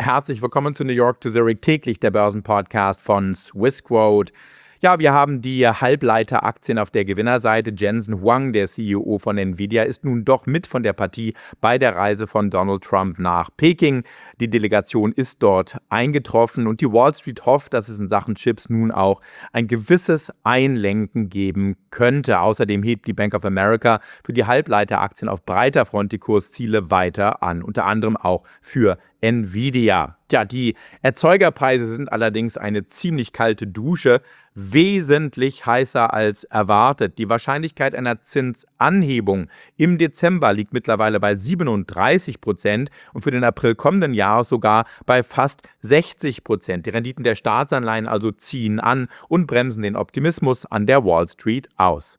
Herzlich willkommen zu New York to Zurich täglich, der Börsenpodcast von Swissquote. Ja, wir haben die Halbleiteraktien auf der Gewinnerseite. Jensen Huang, der CEO von Nvidia, ist nun doch mit von der Partie bei der Reise von Donald Trump nach Peking. Die Delegation ist dort eingetroffen und die Wall Street hofft, dass es in Sachen Chips nun auch ein gewisses Einlenken geben könnte. Außerdem hebt die Bank of America für die Halbleiteraktien auf breiter Front die Kursziele weiter an, unter anderem auch für Nvidia. Ja, die Erzeugerpreise sind allerdings eine ziemlich kalte Dusche, wesentlich heißer als erwartet. Die Wahrscheinlichkeit einer Zinsanhebung im Dezember liegt mittlerweile bei 37% und für den April kommenden Jahres sogar bei fast 60%. Die Renditen der Staatsanleihen also ziehen an und bremsen den Optimismus an der Wall Street aus.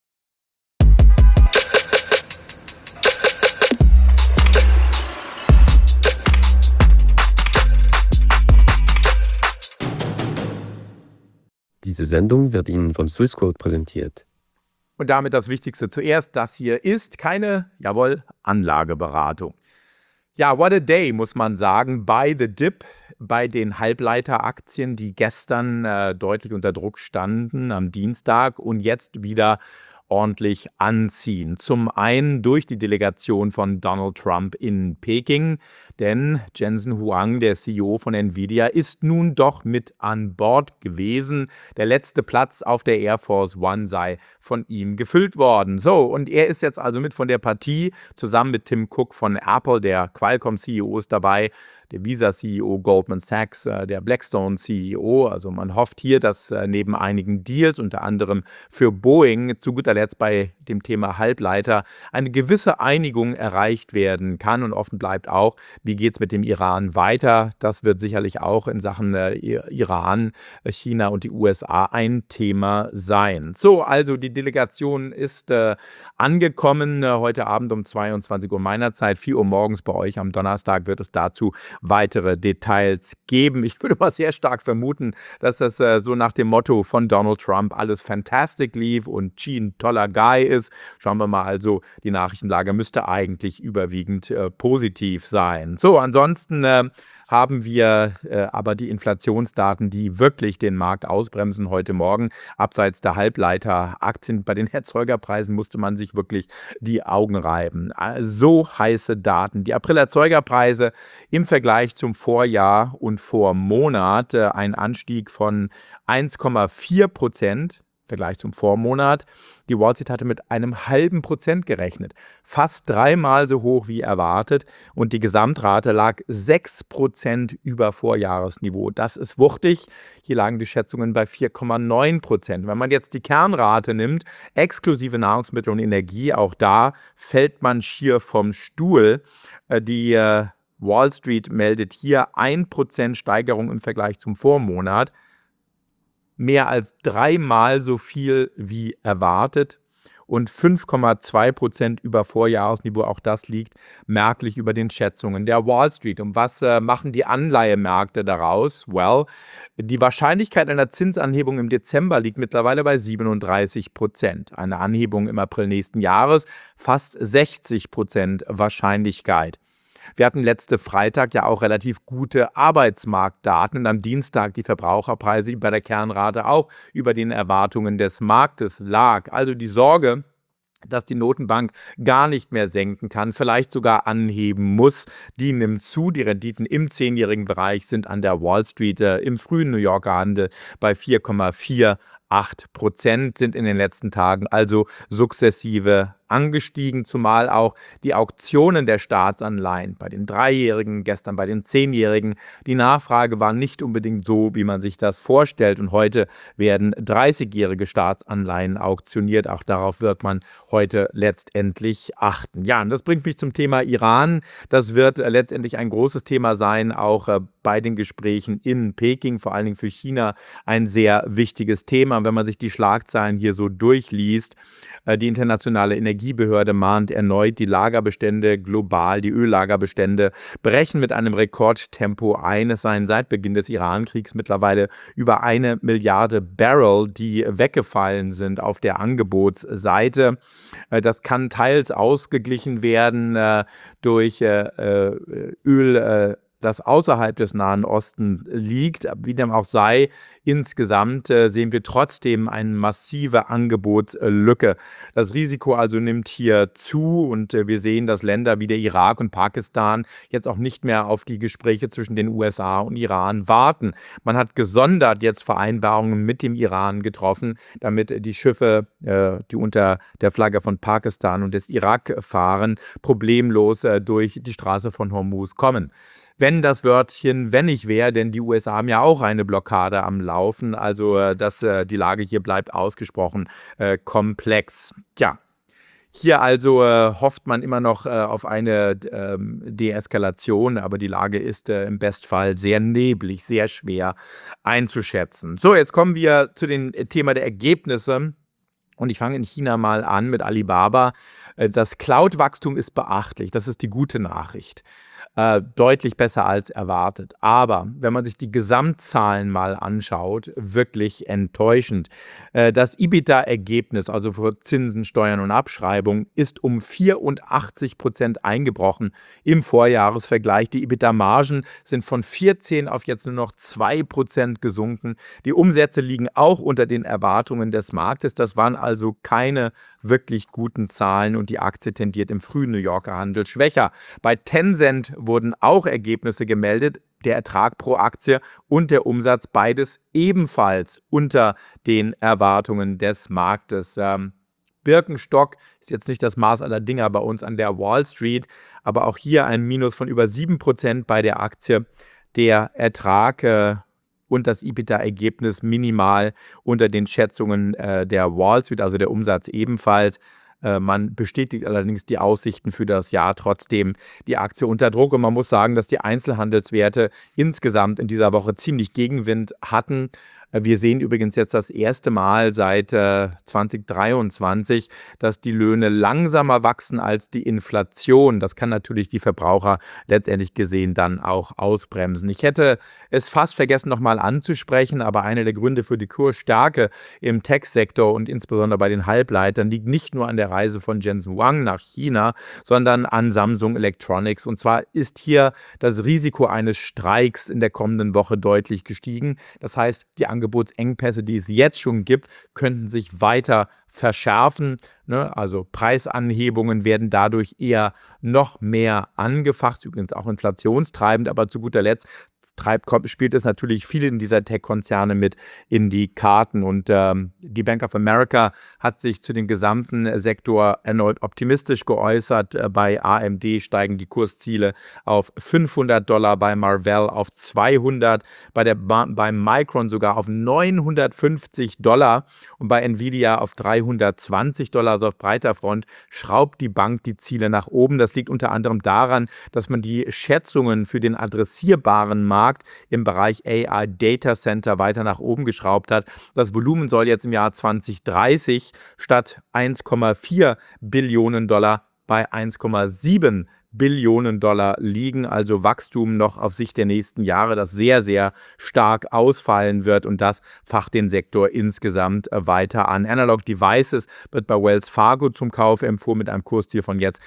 Diese Sendung wird Ihnen von Swissquote präsentiert. Und damit das Wichtigste zuerst, das hier ist keine, Anlageberatung. Ja, what a day, muss man sagen, by the dip, bei den Halbleiteraktien, die gestern deutlich unter Druck standen am Dienstag und jetzt wieder ordentlich anziehen. Zum einen durch die Delegation von Donald Trump in Peking, denn Jensen Huang, der CEO von Nvidia, ist nun doch mit an Bord gewesen. Der letzte Platz auf der Air Force One sei von ihm gefüllt worden. So, und er ist jetzt also mit von der Partie, zusammen mit Tim Cook von Apple, der Qualcomm-CEO ist dabei, der Visa-CEO, Goldman Sachs, der Blackstone-CEO. Also man hofft hier, dass neben einigen Deals, unter anderem für Boeing, zu guter Letzt bei dem Thema Halbleiter, eine gewisse Einigung erreicht werden kann. Und offen bleibt auch, wie geht es mit dem Iran weiter? Das wird sicherlich auch in Sachen Iran, China und die USA ein Thema sein. So, also die Delegation ist angekommen heute Abend um 22 Uhr meiner Zeit, 4 Uhr morgens bei euch. Am Donnerstag wird es dazu weitere Details geben. Ich würde mal sehr stark vermuten, dass das so nach dem Motto von Donald Trump alles fantastic lief und Xi ein toller Guy ist. Schauen wir mal, also die Nachrichtenlage müsste eigentlich überwiegend positiv sein. So, ansonsten haben wir aber die Inflationsdaten, die wirklich den Markt ausbremsen heute Morgen. Abseits der Halbleiteraktien, bei den Erzeugerpreisen musste man sich wirklich die Augen reiben. So heiße Daten. Die April-Erzeugerpreise im Vergleich zum Vorjahr und Vormonat ein Anstieg von 1,4%. Vergleich zum Vormonat. Die Wall Street hatte mit einem halben Prozent gerechnet. Fast dreimal so hoch wie erwartet und die Gesamtrate lag 6% über Vorjahresniveau. Das ist wuchtig. Hier lagen die Schätzungen bei 4,9%. Wenn man jetzt die Kernrate nimmt, exklusive Nahrungsmittel und Energie, auch da fällt man schier vom Stuhl. Die Wall Street meldet hier 1% Steigerung im Vergleich zum Vormonat. Mehr als dreimal so viel wie erwartet und 5,2% über Vorjahresniveau. Auch das liegt merklich über den Schätzungen der Wall Street. Und was machen die Anleihemärkte daraus? Well, die Wahrscheinlichkeit einer Zinsanhebung im Dezember liegt mittlerweile bei 37%. Eine Anhebung im April nächsten Jahres fast 60% Wahrscheinlichkeit. Wir hatten letzte Freitag ja auch relativ gute Arbeitsmarktdaten und am Dienstag die Verbraucherpreise, die bei der Kernrate auch über den Erwartungen des Marktes lag. Also die Sorge, dass die Notenbank gar nicht mehr senken kann, vielleicht sogar anheben muss, die nimmt zu. Die Renditen im 10-jährigen Bereich sind an der Wall Street im frühen New Yorker Handel bei 4,48%, sind in den letzten Tagen also sukzessive angestiegen, zumal auch die Auktionen der Staatsanleihen bei den 3-Jährigen, gestern bei den 10-Jährigen, die Nachfrage war nicht unbedingt so, wie man sich das vorstellt. Und heute werden 30-jährige Staatsanleihen auktioniert. Auch darauf wird man heute letztendlich achten. Ja, und das bringt mich zum Thema Iran. Das wird letztendlich ein großes Thema sein, auch bei den Gesprächen in Peking, vor allen Dingen für China ein sehr wichtiges Thema. Und wenn man sich die Schlagzeilen hier so durchliest, die internationale Energiebehörde mahnt erneut, die Lagerbestände global, die Öllagerbestände brechen mit einem Rekordtempo ein. Es seien seit Beginn des Iran-Kriegs mittlerweile über 1 Milliarde Barrel, die weggefallen sind auf der Angebotsseite. Das kann teils ausgeglichen werden durch Öl das außerhalb des Nahen Ostens liegt. Wie dem auch sei, insgesamt sehen wir trotzdem eine massive Angebotslücke. Das Risiko also nimmt hier zu und wir sehen, dass Länder wie der Irak und Pakistan jetzt auch nicht mehr auf die Gespräche zwischen den USA und Iran warten. Man hat gesondert jetzt Vereinbarungen mit dem Iran getroffen, damit die Schiffe, die unter der Flagge von Pakistan und des Irak fahren, problemlos durch die Straße von Hormuz kommen. Wenn das Wörtchen wenn nicht wäre, denn die USA haben ja auch eine Blockade am Laufen, also die Lage hier bleibt ausgesprochen komplex. Tja. Hier also hofft man immer noch auf eine Deeskalation, aber die Lage ist im Bestfall sehr neblig, sehr schwer einzuschätzen. So, jetzt kommen wir zu dem Thema der Ergebnisse. Und ich fange in China mal an mit Alibaba. Das Cloud-Wachstum ist beachtlich, das ist die gute Nachricht. Deutlich besser als erwartet. Aber wenn man sich die Gesamtzahlen mal anschaut, wirklich enttäuschend. Das EBITDA-Ergebnis, also für Zinsen, Steuern und Abschreibung, ist um 84% eingebrochen im Vorjahresvergleich. Die EBITDA-Margen sind von 14 auf jetzt nur noch 2% gesunken. Die Umsätze liegen auch unter den Erwartungen des Marktes. Das waren also keine wirklich guten Zahlen und die Aktie tendiert im frühen New Yorker Handel schwächer. Bei Tencent wurden auch Ergebnisse gemeldet, der Ertrag pro Aktie und der Umsatz, beides ebenfalls unter den Erwartungen des Marktes. Birkenstock ist jetzt nicht das Maß aller Dinger bei uns an der Wall Street, aber auch hier ein Minus von über 7% bei der Aktie. Der Ertrag und das EBITDA-Ergebnis minimal unter den Schätzungen der Wall Street, also der Umsatz ebenfalls. Man bestätigt allerdings die Aussichten für das Jahr, trotzdem die Aktie unter Druck. Und man muss sagen, dass die Einzelhandelswerte insgesamt in dieser Woche ziemlich Gegenwind hatten. Wir sehen übrigens jetzt das erste Mal seit 2023, dass die Löhne langsamer wachsen als die Inflation. Das kann natürlich die Verbraucher letztendlich gesehen dann auch ausbremsen. Ich hätte es fast vergessen, nochmal anzusprechen, aber einer der Gründe für die Kursstärke im Tech-Sektor und insbesondere bei den Halbleitern liegt nicht nur an der Reise von Jensen Huang nach China, sondern an Samsung Electronics. Und zwar ist hier das Risiko eines Streiks in der kommenden Woche deutlich gestiegen. Das heißt, die Angebotsengpässe, die es jetzt schon gibt, könnten sich weiter verschärfen. Also Preisanhebungen werden dadurch eher noch mehr angefacht, übrigens auch inflationstreibend, aber zu guter Letzt spielt es natürlich vielen dieser Tech-Konzerne mit in die Karten. Und die Bank of America hat sich zu dem gesamten Sektor erneut optimistisch geäußert. Bei AMD steigen die Kursziele auf $500, bei Marvell auf 200, bei Micron sogar auf $950 und bei Nvidia auf $320. Also auf breiter Front schraubt die Bank die Ziele nach oben. Das liegt unter anderem daran, dass man die Schätzungen für den adressierbaren Markt im Bereich AI Data Center weiter nach oben geschraubt hat. Das Volumen soll jetzt im Jahr 2030 statt $1,4 Billionen bei $1,7 Billionen liegen, also Wachstum noch auf Sicht der nächsten Jahre, das sehr, sehr stark ausfallen wird und das facht den Sektor insgesamt weiter an. Analog Devices wird bei Wells Fargo zum Kauf empfohlen mit einem Kursziel von jetzt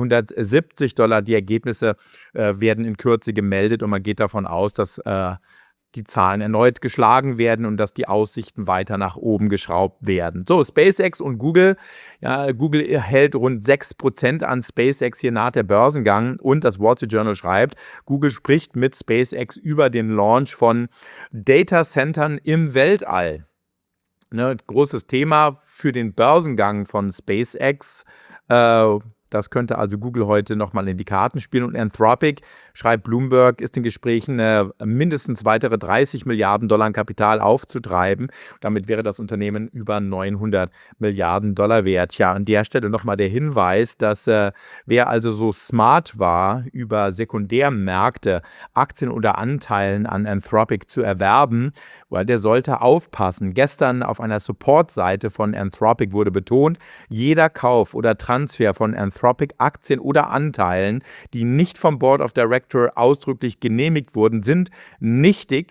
$470. Die Ergebnisse werden in Kürze gemeldet und man geht davon aus, dass die Zahlen erneut geschlagen werden und dass die Aussichten weiter nach oben geschraubt werden. So, SpaceX und Google. Ja, Google hält rund 6% an SpaceX hier nach der Börsengang und das Wall Street Journal schreibt, Google spricht mit SpaceX über den Launch von Datacentern im Weltall. Großes Thema für den Börsengang von SpaceX. Das könnte also Google heute nochmal in die Karten spielen. Und Anthropic, schreibt Bloomberg, ist in Gesprächen, mindestens weitere 30 Milliarden Dollar an Kapital aufzutreiben. Damit wäre das Unternehmen über 900 Milliarden Dollar wert. Ja, an der Stelle nochmal der Hinweis, dass wer also so smart war, über Sekundärmärkte Aktien oder Anteilen an Anthropic zu erwerben, weil der sollte aufpassen. Gestern auf einer Support-Seite von Anthropic wurde betont, jeder Kauf oder Transfer von Anthropic-Aktien oder Anteilen, die nicht vom Board of Director ausdrücklich genehmigt wurden, sind nichtig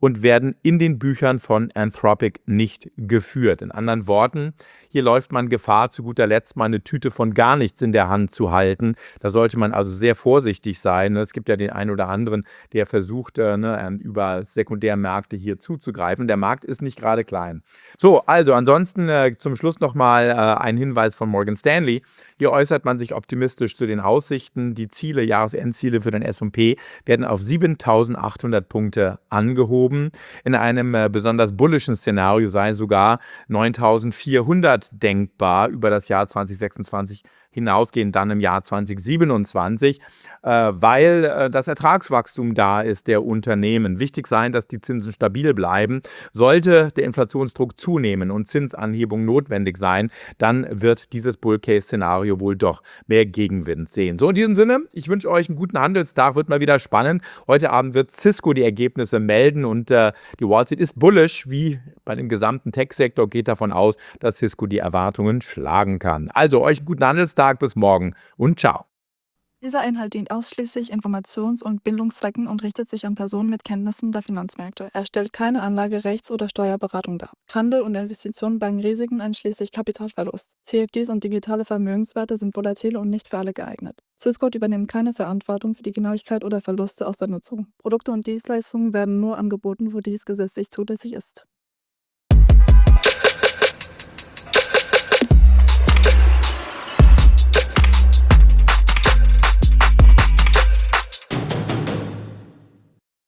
und werden in den Büchern von Anthropic nicht geführt. In anderen Worten, hier läuft man Gefahr, zu guter Letzt mal eine Tüte von gar nichts in der Hand zu halten. Da sollte man also sehr vorsichtig sein. Es gibt ja den einen oder anderen, der versucht, über Sekundärmärkte hier zuzugreifen. Der Markt ist nicht gerade klein. So, also ansonsten zum Schluss nochmal ein Hinweis von Morgan Stanley. Hier äußert man sich optimistisch zu den Aussichten. Die Ziele, Jahresendziele für den S&P werden auf 7.800 Punkte angehoben. In einem besonders bullischen Szenario sei sogar 9.400 denkbar über das Jahr 2026 hinausgehend dann im Jahr 2027, weil das Ertragswachstum da ist der Unternehmen. Wichtig sein, dass die Zinsen stabil bleiben. Sollte der Inflationsdruck zunehmen und Zinsanhebung notwendig sein, dann wird dieses Bull-Case-Szenario wohl doch mehr Gegenwind sehen. So, in diesem Sinne, ich wünsche euch einen guten Handelstag, wird mal wieder spannend. Heute Abend wird Cisco die Ergebnisse melden und die Wall Street ist bullish, wie bei dem gesamten Tech-Sektor, geht davon aus, dass Cisco die Erwartungen schlagen kann. Also euch einen guten Handelstag, bis morgen und ciao. Dieser Inhalt dient ausschließlich Informations- und Bildungszwecken und richtet sich an Personen mit Kenntnissen der Finanzmärkte. Er stellt keine Anlage-, Rechts- oder Steuerberatung dar. Handel und Investitionen bergen Risiken einschließlich Kapitalverlust. CFDs und digitale Vermögenswerte sind volatil und nicht für alle geeignet. Swissquote übernimmt keine Verantwortung für die Genauigkeit oder Verluste aus der Nutzung. Produkte und Dienstleistungen werden nur angeboten, wo dies gesetzlich zulässig ist.